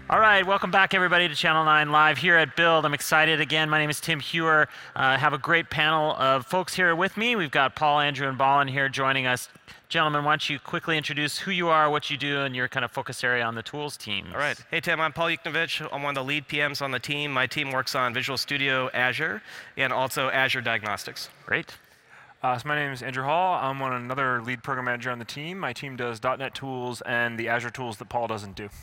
All right, welcome back everybody to Channel 9 Live here at Build. I'm excited again. My name is Tim Hewer. I have a great panel of folks here with me. We've got Paul, Andrew, and Balin here joining us. Gentlemen, why don't you quickly introduce who you are, what you do, and your kind of focus area on the tools team. All right. Hey, Tim, I'm Paul Yuknovich. I'm one of the lead PMs on the team. My team works on Visual Studio Azure and also Azure Diagnostics. Great. So my name is Andrew Hall. I'm another lead program manager on the team. My team does .NET tools and the Azure tools that Paul doesn't do.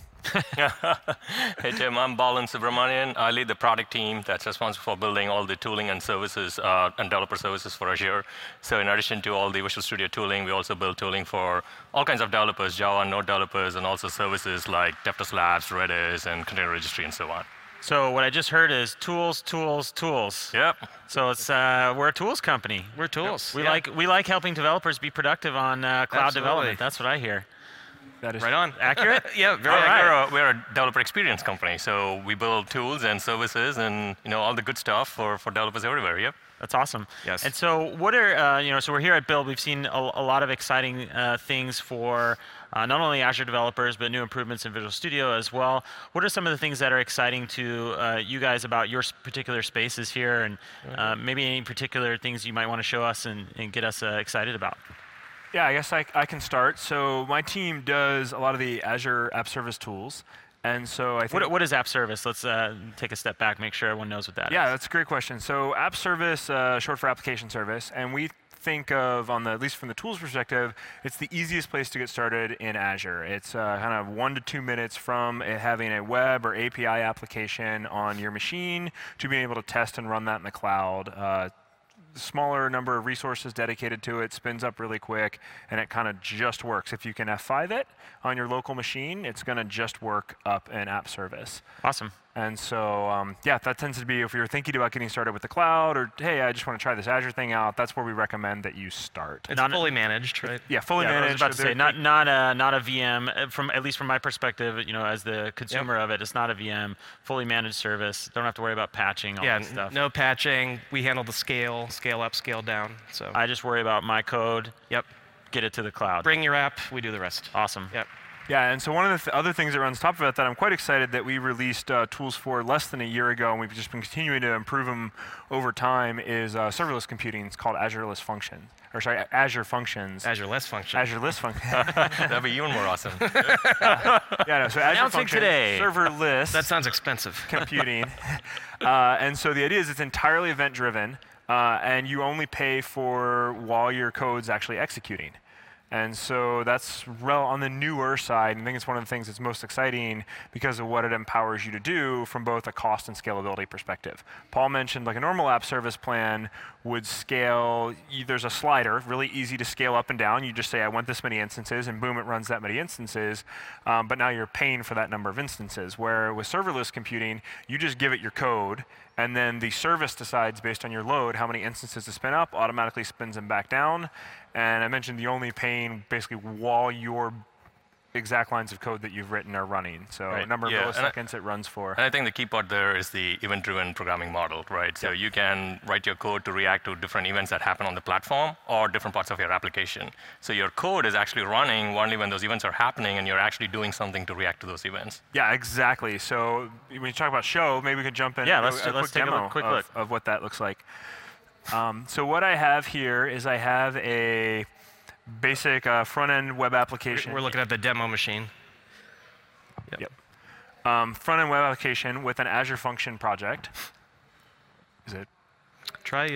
Hey Tim, I'm Balin Subramanian. I lead the product team that's responsible for building all the tooling and services and developer services for Azure. So in addition to all the Visual Studio tooling, we also build tooling for all kinds of developers, Java, Node developers, and also services like DevTest Labs, Redis, and Container Registry, and so on. So what I just heard is tools, tools, tools. Yep. So it's we're a tools company. We're tools. We like helping developers be productive on cloud Absolutely. development. That's what I hear. That is Right on. Accurate? Yeah, very All accurate. right. We're a developer experience company, so we build tools and services and all the good stuff for developers everywhere. Yep. That's awesome. Yes. And so what are, so we're here at Build. We've seen a lot of exciting things for not only Azure developers, but new improvements in Visual Studio as well. What are some of the things that are exciting to you guys about your particular spaces here, and maybe any particular things you might want to show us and get us excited about? Yeah, I guess I can start. So my team does a lot of the Azure App Service tools. And so I think... What is App Service? Let's take a step back, make sure everyone knows what that is. Yeah, that's a great question. So App Service, short for application service, and we think of, at least from the tools perspective, it's the easiest place to get started in Azure. It's kind of 1 to 2 minutes from having a web or API application on your machine to being able to test and run that in the cloud. Smaller number of resources dedicated to it, spins up really quick, and it kind of just works. If you can F5 it on your local machine, it's going to just work up an app service. Awesome. And so, yeah, that tends to be if you're thinking about getting started with the cloud, or hey, I just want to try this Azure thing out, that's where we recommend that you start. It's fully managed, right? Yeah, fully Yeah, I was managed. about to say, not a VM. At least from my perspective, as the consumer of it, it's not a VM. Fully managed service. Don't have to worry about patching all that stuff. No patching. We handle the scale up, scale down. So I just worry about my code. Yep. Get it to the cloud. Bring your app. We do the rest. Awesome. Yep. Yeah, and so one of the other things that runs top of it that I'm quite excited that we released tools for less than a year ago, and we've just been continuing to improve them over time, is serverless computing. It's called Azure Functions. Azure Function. Azure List Function. That'd be even more awesome. Yeah, no, so Azure Announcing Function, today. serverless That sounds expensive. computing. And so the idea is it's entirely event-driven, and you only pay for while your code's actually executing. And so that's on the newer side, and I think it's one of the things that's most exciting because of what it empowers you to do from both a cost and scalability perspective. Paul mentioned like a normal app service plan would scale, there's a slider, really easy to scale up and down. You just say, I want this many instances, and boom, it runs that many instances. But now you're paying for that number of instances. Where with serverless computing, you just give it your code, and then the service decides based on your load how many instances to spin up, automatically spins them back down. And I mentioned the only paying basically while your exact lines of code that you've written are running. So Right. number of Yeah, milliseconds it runs for. And I think the key part there is the event-driven programming model, right? So you can write your code to react to different events that happen on the platform or different parts of your application. So your code is actually running only when those events are happening, and you're actually doing something to react to those events. Yeah, exactly. So when you talk about show, maybe we could jump in. Yeah, and let's do a quick take a demo quick look of what that looks like. So what I have here is I have a basic front-end web application. We're looking at the demo machine. Yep. Front-end web application with an Azure Function project. Is it? Try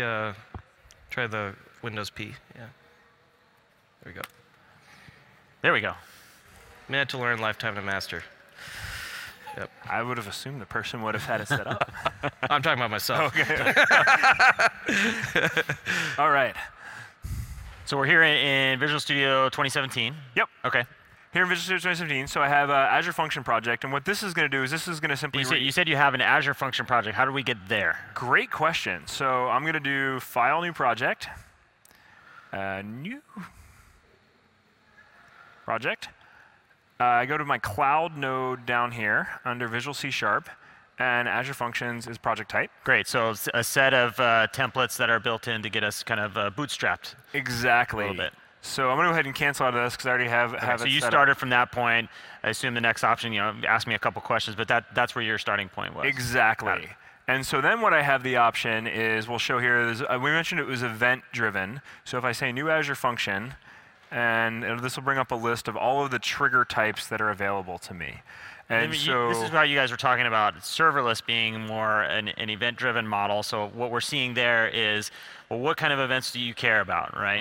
the Windows P. Yeah. There we go. There we go. Minute to learn, lifetime to master. Yep. I would have assumed the person would have had it set up. I'm talking about myself. Okay. All right. So we're here in Visual Studio 2017. Yep. Okay. Here in Visual Studio 2017, so I have Azure Function project, and what this is going to do is this is going to simply... You said you have an Azure Function project. How do we get there? Great question. So I'm going to do File, New Project, New Project. I go to my Cloud node down here under Visual C#, and Azure Functions is project type. Great. So a set of templates that are built in to get us kind of bootstrapped. Exactly. A little bit. So I'm going to go ahead and cancel out of this because I already have So it you set started up. from that point. I assume the next option, ask me a couple questions, but that's where your starting point was. Got it. Exactly. And so then what I have the option is, we'll show here, we mentioned it was event-driven. So if I say new Azure function, and this will bring up a list of all of the trigger types that are available to me. And so this is how you guys were talking about serverless being more an event-driven model. So what we're seeing there is, well, what kind of events do you care about, right?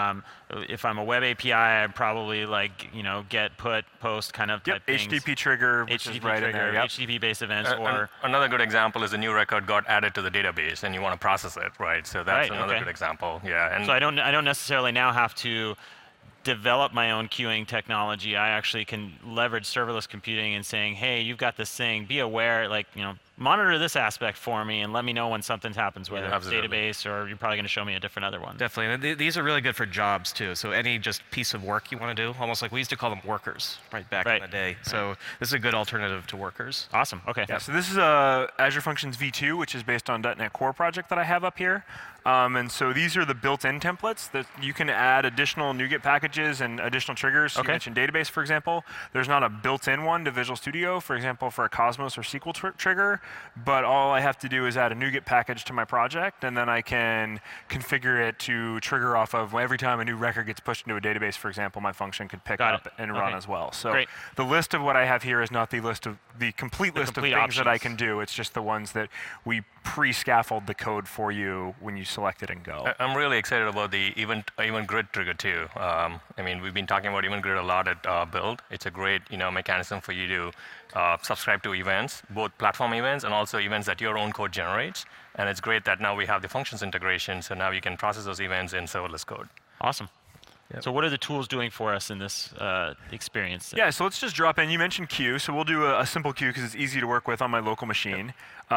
If I'm a web API, I'd probably get, put, post kind of type things. HTTP trigger, which is right in there. Yep. HTTP-based events, or another good example is a new record got added to the database, and you want to process it, right? So that's another good example. Yeah. And so I don't necessarily now have to develop my own queuing technology. I actually can leverage serverless computing and saying, hey, you've got this thing, be aware, monitor this aspect for me and let me know when something happens, whether it's database or you're probably going to show me a different other one. Definitely. And these are really good for jobs too. So any just piece of work you want to do, almost like we used to call them workers back in the day. So this is a good alternative to workers. Awesome. Okay. Yeah, so this is Azure Functions V2, which is based on .NET Core project that I have up here. And so these are the built-in templates that you can add additional NuGet packages and additional triggers. You mentioned database, for example. There's not a built-in one to Visual Studio, for example, for a Cosmos or SQL trigger, but all I have to do is add a NuGet package to my project, and then I can configure it to trigger off of every time a new record gets pushed into a database, for example, my function could pick up and run as well. So the list of what I have here is not the complete list of things that I can do. It's just the ones that we pre-scaffold the code for you when you select it and go. I'm really excited about the event grid trigger too. I mean, we've been talking about event grid a lot at Build. It's a great mechanism for you to subscribe to events, both platform events and also events that your own code generates. And it's great that now we have the functions integration, so now you can process those events in serverless code. Awesome. Yep. So what are the tools doing for us in this experience? Yeah, so let's just drop in. You mentioned queue, so we'll do a simple queue because it's easy to work with on my local machine.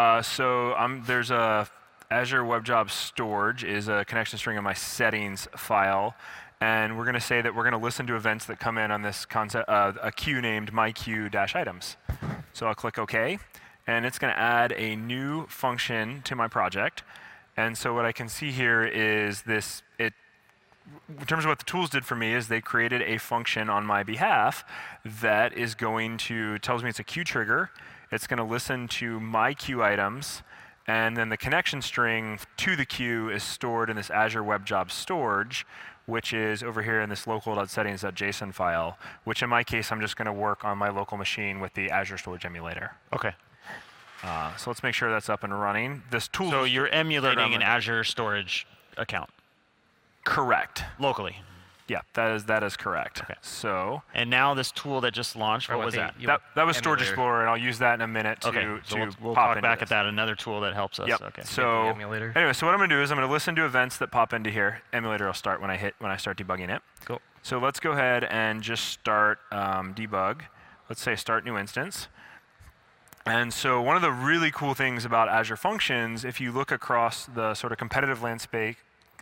There's a Azure Web Job Storage is a connection string in my settings file, and we're going to say that we're going to listen to events that come in on this concept, a queue named myqueue-items. So I'll click OK, and it's going to add a new function to my project. And so what I can see here is this. In terms of what the tools did for me is they created a function on my behalf that is going to, tells me it's a queue trigger. It's going to listen to my queue items, and then the connection string to the queue is stored in this Azure Web Job Storage, which is over here in this local.settings.json file, which in my case, I'm just going to work on my local machine with the Azure Storage Emulator. Okay. So let's make sure that's up and running. This tool. So you're emulating an Azure Storage account. Correct. Locally. Yeah, that is correct. Okay. So. And now this tool that just launched, what was that? That was Storage Explorer, and I'll use that in a minute to we'll pop talk back into at that. Another tool that helps us. Yep. Okay. So emulator. Anyway, so what I'm going to do is I'm going to listen to events that pop into here. Emulator will start when I start debugging it. Cool. So let's go ahead and just start debug. Let's say start new instance. And so one of the really cool things about Azure Functions, if you look across the sort of competitive landscape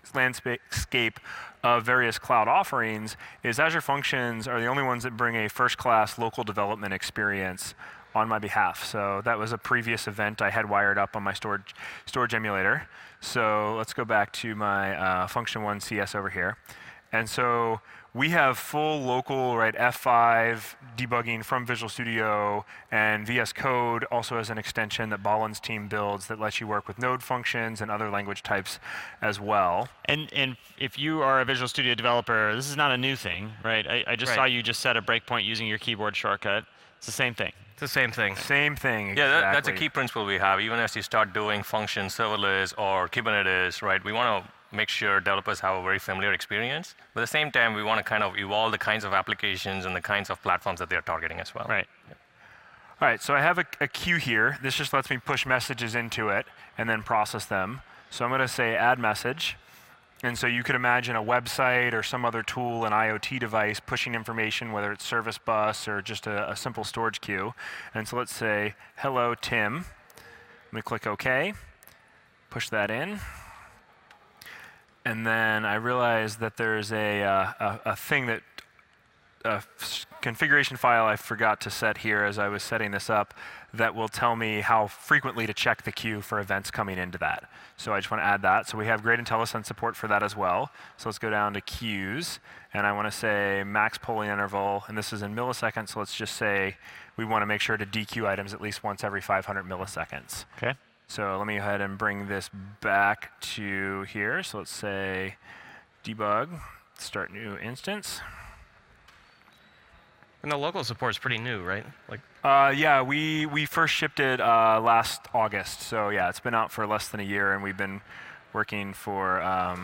of various cloud offerings, is Azure Functions are the only ones that bring a first-class local development experience on my behalf. So that was a previous event I had wired up on my storage emulator. So let's go back to my Function1 CS over here. And so we have full local F5 debugging from Visual Studio, and VS Code also has an extension that Balin's team builds that lets you work with node functions and other language types as well. And if you are a Visual Studio developer, this is not a new thing, right? I just saw you just set a breakpoint using your keyboard shortcut. It's the same thing. It's the same thing. Same thing. Yeah, exactly. that's a key principle we have. Even as you start doing functions, serverless, or Kubernetes, right? We want to make sure developers have a very familiar experience. But at the same time, we want to kind of evolve the kinds of applications and the kinds of platforms that they're targeting as well. Right. Yeah. All right, so I have a queue here. This just lets me push messages into it and then process them. So I'm going to say add message. And so you could imagine a website or some other tool, an IoT device, pushing information, whether it's Service Bus or just a simple storage queue. And so let's say, hello, Tim. Let me click OK. Push that in. And then I realize that there's a thing that configuration file I forgot to set here as I was setting this up that will tell me how frequently to check the queue for events coming into that. So I just want to add that. So we have great IntelliSense support for that as well. So let's go down to queues, and I want to say max polling interval, and this is in milliseconds, so let's just say we want to make sure to dequeue items at least once every 500 milliseconds. Okay. So let me go ahead and bring this back to here. So let's say debug, start new instance. And the local support is pretty new, right? Like. Yeah, we first shipped it last August. So yeah, it's been out for less than a year, and we've been working for.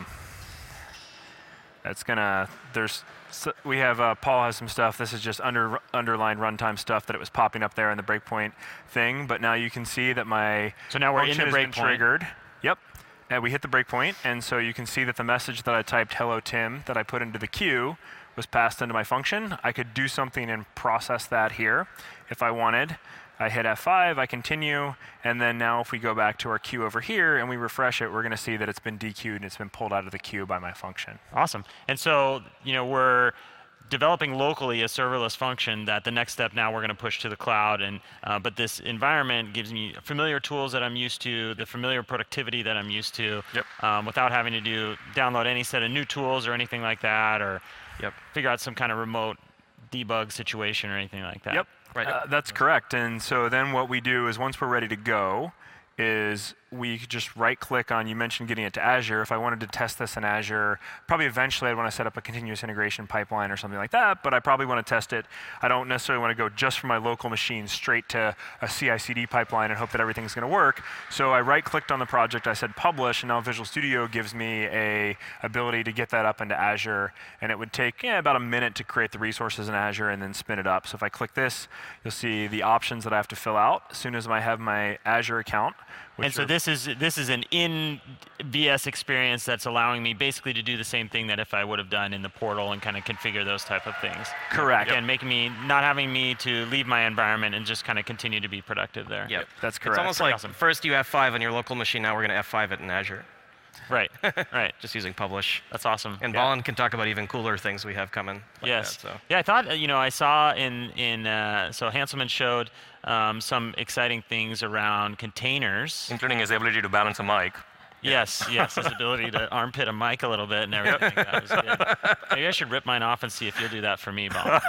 We have Paul has some stuff. This is just underlying runtime stuff that it was popping up there in the breakpoint thing. But now you can see that my so now we're in the breakpoint. Triggered. Yep. And we hit the breakpoint, and so you can see that the message that I typed "Hello Tim" that I put into the queue was passed into my function. I could do something and process that here if I wanted. I hit F5, I continue, and then now if we go back to our queue over here and we refresh it, we're going to see that it's been dequeued and it's been pulled out of the queue by my function. Awesome. And so, we're developing locally a serverless function that the next step now we're going to push to the cloud. And but this environment gives me familiar tools that I'm used to, the familiar productivity that I'm used to, without having to download any set of new tools or anything like that, or figure out some kind of remote debug situation or anything like that. Yep. Right. That's correct. And so then what we do is once we're ready to go is we just right-click on, you mentioned getting it to Azure. If I wanted to test this in Azure, probably eventually I'd want to set up a continuous integration pipeline or something like that, but I probably want to test it. I don't necessarily want to go just from my local machine straight to a CI/CD pipeline and hope that everything's going to work. So I right-clicked on the project, I said publish, and now Visual Studio gives me a ability to get that up into Azure, and it would take about a minute to create the resources in Azure and then spin it up. So if I click this, you'll see the options that I have to fill out as soon as I have my Azure account. And so this is an in-VS experience that's allowing me basically to do the same thing that if I would have done in the portal and kind of configure those type of things. Correct. And not having me to leave my environment and just kind of continue to be productive there. Yep, that's correct. It's almost like first you F5 on your local machine, now we're going to F5 it in Azure. Right, right. Just using publish. That's awesome. And Balin can talk about even cooler things we have coming. Yes. That, so. Yeah, I thought, I saw so Hanselman showed some exciting things around containers. Including his ability to balance a mic. Yes, his ability to armpit a mic a little bit and everything. That was good. Maybe I should rip mine off and see if you'll do that for me, Bob.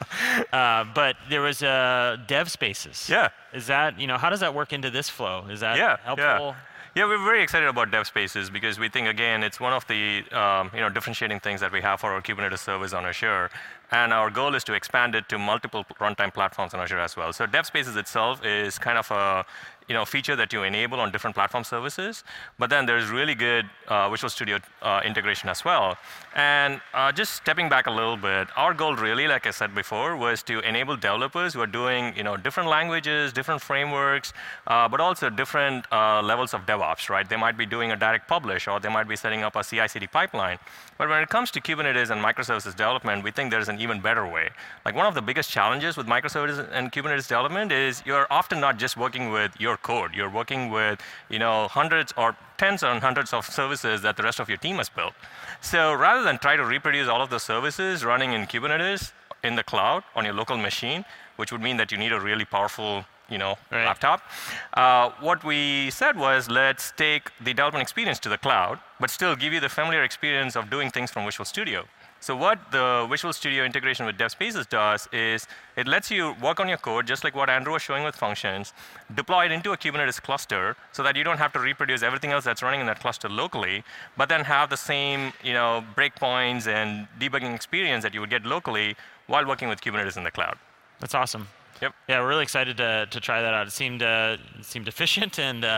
But there was dev spaces. Yeah. Is that, how does that work into this flow? Is that helpful? Yeah, we're very excited about dev spaces because we think, again, it's one of the differentiating things that we have for our Kubernetes service on Azure. And our goal is to expand it to multiple runtime platforms on Azure as well. So dev spaces itself is kind of a feature that you enable on different platform services. But then there's really good Visual Studio integration as well. And just stepping back a little bit, our goal really, like I said before, was to enable developers who are doing different languages, different frameworks, but also different levels of DevOps, right? They might be doing a direct publish, or they might be setting up a CI/CD pipeline. But when it comes to Kubernetes and microservices development, we think there's an even better way. Like one of the biggest challenges with microservices and Kubernetes development is you're often not just working with your code. You're working with hundreds or tens and hundreds of services that the rest of your team has built. So rather than try to reproduce all of those services running in Kubernetes in the cloud on your local machine, which would mean that you need a really powerful laptop. What we said was, let's take the development experience to the cloud, but still give you the familiar experience of doing things from Visual Studio. So what the Visual Studio integration with Dev Spaces does is it lets you work on your code, just like what Andrew was showing with functions, deploy it into a Kubernetes cluster so that you don't have to reproduce everything else that's running in that cluster locally, but then have the same breakpoints and debugging experience that you would get locally while working with Kubernetes in the cloud. That's awesome. Yep. Yeah, we're really excited to try that out. It seemed efficient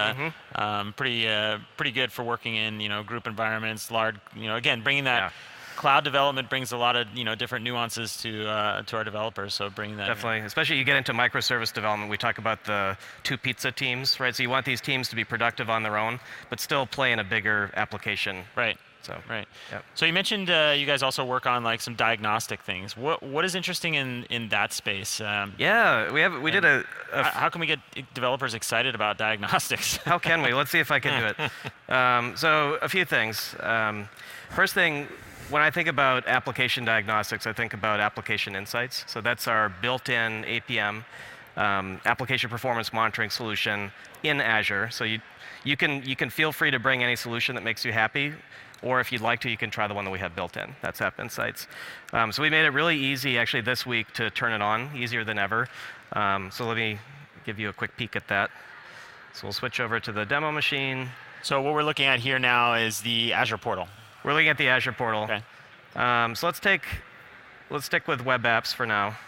and pretty good for working in group environments. Large, again, bringing that cloud development brings a lot of different nuances to our developers. So bringing that definitely, especially you get into microservice development. We talk about the 2 pizza teams, right? So you want these teams to be productive on their own, but still play in a bigger application. Right. So, right. Yep. So you mentioned you guys also work on like some diagnostic things. What is interesting in that space? Yeah, we did a how can we get developers excited about diagnostics? How can we? Let's see if I can do it. So a few things. First thing, when I think about application diagnostics, I think about application insights. So that's our built-in APM, application performance monitoring solution in Azure. So you can feel free to bring any solution that makes you happy, or if you'd like to, you can try the one that we have built in. That's App Insights. So we made it really easy, actually, this week to turn it on, easier than ever. So let me give you a quick peek at that. So we'll switch over to the demo machine. So what we're looking at here now is the Azure portal. We're looking at the Azure portal. Okay. So let's stick with web apps for now.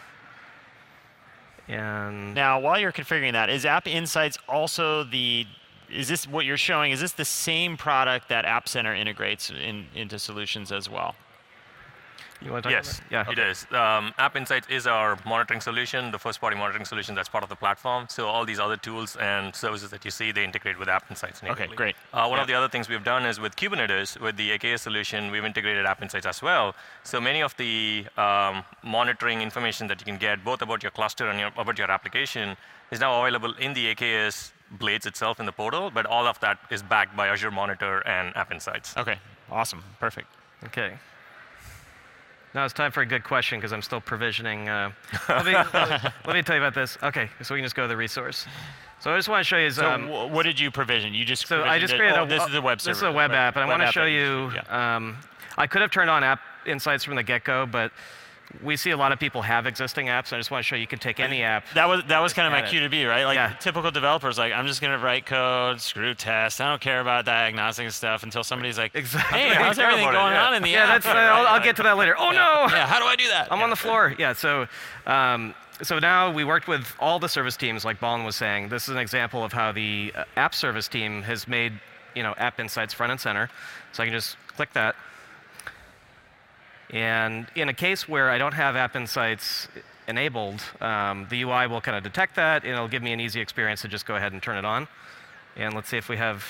And Now, while you're configuring that, is App Insights also is this what you're showing? Is this the same product that App Center integrates into solutions as well? you want to talk Yes, about that? it is. App Insights is our monitoring solution, the first-party monitoring solution that's part of the platform. So all these other tools and services that you see, they integrate with App Insights natively. Okay, great. One of the other things we've done is with Kubernetes, with the AKS solution, we've integrated App Insights as well. So many of the monitoring information that you can get, both about your cluster and about your application, is now available in the AKS blades itself in the portal, but all of that is backed by Azure Monitor and App Insights. Okay, awesome, perfect. Okay. Now it's time for a good question because I'm still provisioning. Let me tell you about this. Okay, so we can just go to the resource. So I just want to show you. So what did you provision? You just So I just created this is a web server. This is a web app, and I want to show app you. yeah. I could have turned on App Insights from the get-go, but we see a lot of people have existing apps. I just want to show you can take any app. That was kind of my Got it. cue to be, right? Like Yeah. typical developers, like I'm just gonna write code, screw tests. I don't care about diagnostic and stuff until somebody's like, Exactly. hey, how's everything about it, going yeah. on in the Yeah, app? that's. I'll get to that later. Oh no! Yeah, how do I do that? I'm on the floor. Yeah, so now we worked with all the service teams, like Balin was saying. This is an example of how the app service team has made, App Insights front and center. So I can just click that. And in a case where I don't have App Insights enabled, the UI will kind of detect that, and it'll give me an easy experience to just go ahead and turn it on. And let's see if we have.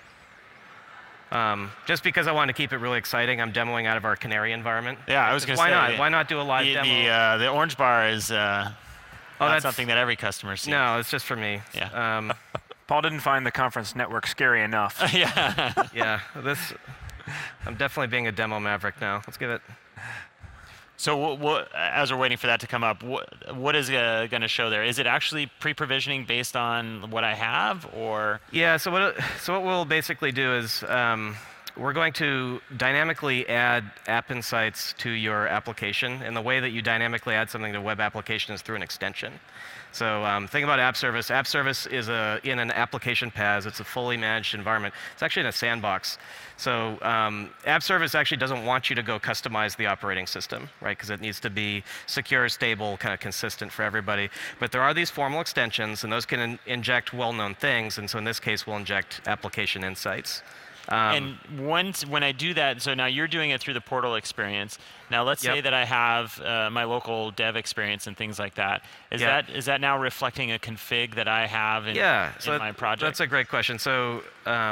Just because I want to keep it really exciting, I'm demoing out of our Canary environment. Yeah, I was gonna Why say. not? Why not do a live demo? The orange bar is not that's- something that every customer sees. No, it's just for me. Yeah. Paul didn't find the conference network scary enough. yeah. Yeah, I'm definitely being a demo maverick now. Let's give it. So as we're waiting for that to come up, what is going to show there? Is it actually pre-provisioning based on what I have, or? Yeah. So what we'll basically do is we're going to dynamically add App Insights to your application, and the way that you dynamically add something to a web application is through an extension. So think about App Service. App Service is in an application PaaS. It's a fully managed environment. It's actually in a sandbox. So App Service actually doesn't want you to go customize the operating system, right? Because it needs to be secure, stable, kind of consistent for everybody. But there are these formal extensions, and those can inject well-known things. And so in this case, we'll inject application insights. And when I do that, so now you're doing it through the portal experience. Now let's say that I have my local dev experience and things like that. Is that now reflecting a config that I have in my project? That's a great question. So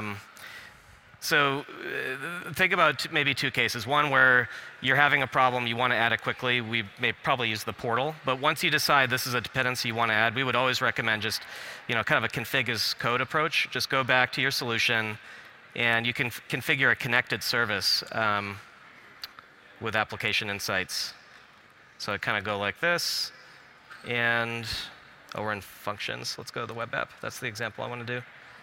think about maybe two cases. One where you're having a problem, you want to add it quickly. We may probably use the portal. But once you decide this is a dependency you want to add, we would always recommend just kind of a config as code approach. Just go back to your solution, and you can configure a connected service with application insights. So I kind of go like this, and we're in functions. Let's go to the web app. That's the example I want to do.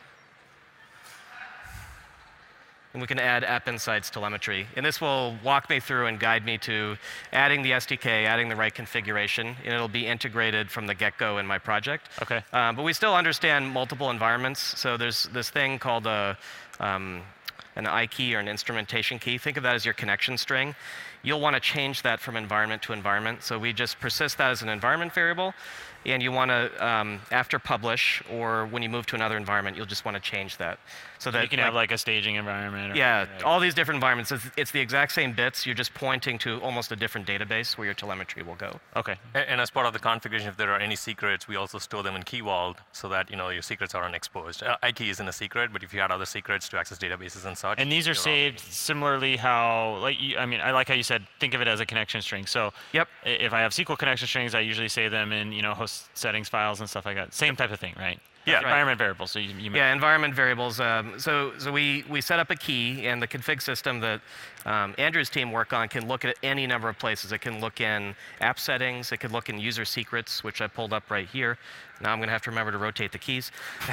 And we can add App Insights telemetry. And this will walk me through and guide me to adding the SDK, adding the right configuration, and it'll be integrated from the get-go in my project. Okay. But we still understand multiple environments. So there's this thing called an I key or an instrumentation key. Think of that as your connection string. You'll want to change that from environment to environment. So we just persist that as an environment variable. And you want to, after publish or when you move to another environment, you'll just want to change that. So that you can have like a staging environment. All these different environments. It's the exact same bits. You're just pointing to almost a different database where your telemetry will go. Okay. And as part of the configuration, if there are any secrets, we also store them in Key Vault so that your secrets are unexposed. iKey isn't a secret, but if you had other secrets to access databases and such. And these are saved similarly how, I like how you said, think of it as a connection string. So if I have SQL connection strings, I usually save them in host settings files and stuff like that. Same type of thing, right? Yeah. Environment variables. So you Yeah, environment variables. So we set up a key, and the config system that Andrew's team work on can look at any number of places. It can look in app settings. It could look in user secrets, which I pulled up right here. Now I'm going to have to remember to rotate the keys.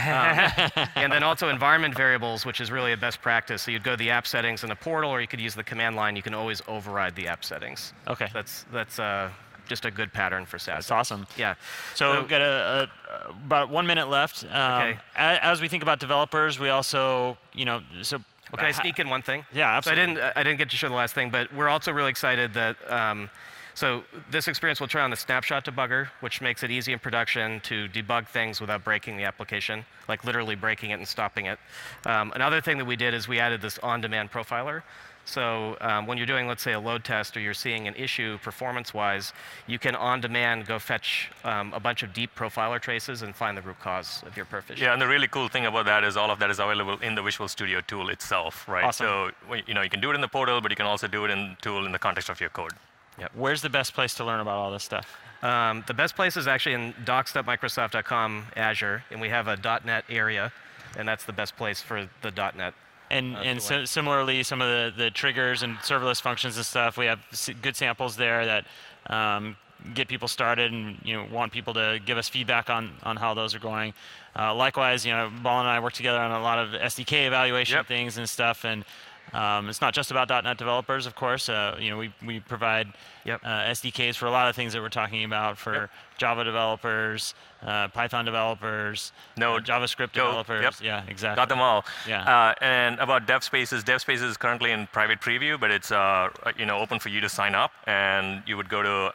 And then also environment variables, which is really a best practice. So you'd go to the app settings in the portal, or you could use the command line. You can always override the app settings. Okay. That's just a good pattern for SaaS. That's awesome. Yeah. So we've got about 1 minute left. Okay. As we think about developers, we also, so. Well, can I sneak in one thing? Yeah, absolutely. So I didn't get to show the last thing, but we're also really excited that so this experience will turn on the snapshot debugger, which makes it easy in production to debug things without breaking the application, like literally breaking it and stopping it. Another thing that we did is we added this on-demand profiler. So when you're doing, let's say, a load test, or you're seeing an issue performance-wise, you can on-demand go fetch a bunch of deep profiler traces and find the root cause of your perf issue. Yeah, and the really cool thing about that is all of that is available in the Visual Studio tool itself, right? Awesome. So you can do it in the portal, but you can also do it in the tool in the context of your code. Where's the best place to learn about all this stuff? The best place is actually in docs.microsoft.com Azure, and we have a .NET area, and that's the best place for the .NET. And similarly, some of the triggers and serverless functions and stuff, we have good samples there that get people started, and want people to give us feedback on how those are going. Likewise, Ball and I work together on a lot of SDK evaluation things and stuff, and it's not just about .NET developers, of course. We provide SDKs for a lot of things that we're talking about for Java developers, Python developers, JavaScript developers. Yeah, exactly. Got them all. Yeah. And about DevSpaces is currently in private preview, but it's open for you to sign up. And you would go to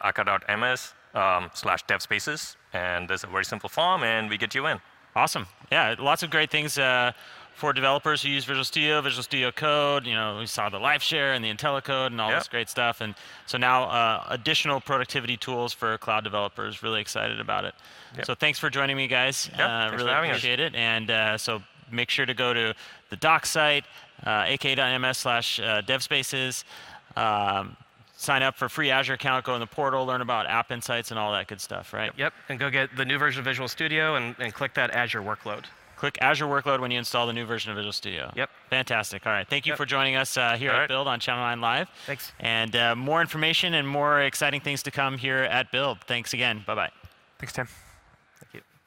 aka.ms/devspaces, and there's a very simple form, and we get you in. Awesome. Yeah, lots of great things for developers who use Visual Studio Code. We saw the LiveShare and the IntelliCode and all this great stuff. And so now additional productivity tools for cloud developers. Really excited about it. So thanks for joining me, guys. Really appreciate it. And so make sure to go to the docs site, aka.ms/devspaces. Sign up for free Azure account, go in the portal, learn about App Insights and all that good stuff, right? Yep, and go get the new version of Visual Studio and click that Azure workload. Click Azure Workload when you install the new version of Visual Studio. Yep. Fantastic. All right. Thank you for joining us here at Build on Channel 9 Live. Thanks. And more information and more exciting things to come here at Build. Thanks again. Bye-bye. Thanks, Tim. Thank you.